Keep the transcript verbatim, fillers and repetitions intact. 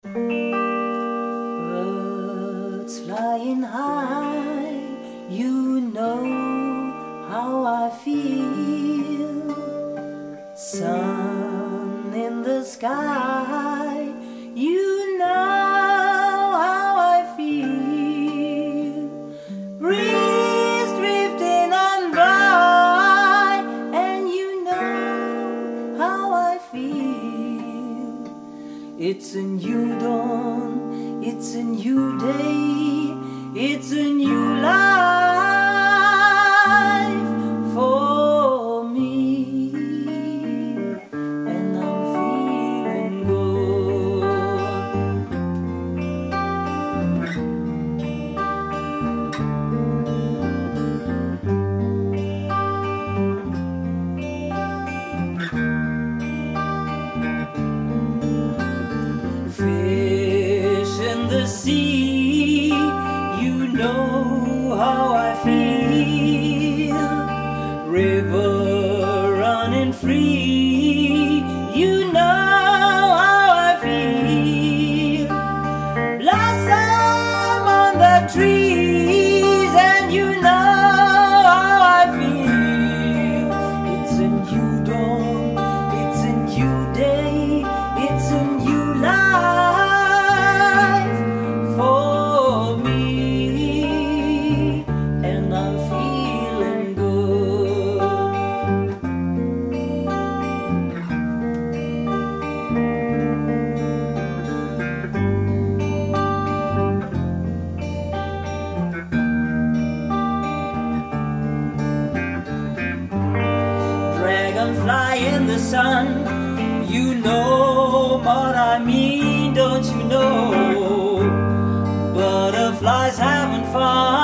Birds flying high, you know how I feel. Sun in the sky, you know how I feel. Breeze drifting on by, and you know how I feel. It's a new dawn, it's a new day, it's a new life for me, and I'm feeling fish in the sea, you know how I feel. River running free, you know how I feel. Blossom on the trees, and you know how I feel. It's a new dawn, it's a new day, it's a new life for me, and I'm feeling good. Dragonfly in the sun, you know what I mean, don't you know? Butterflies having fun.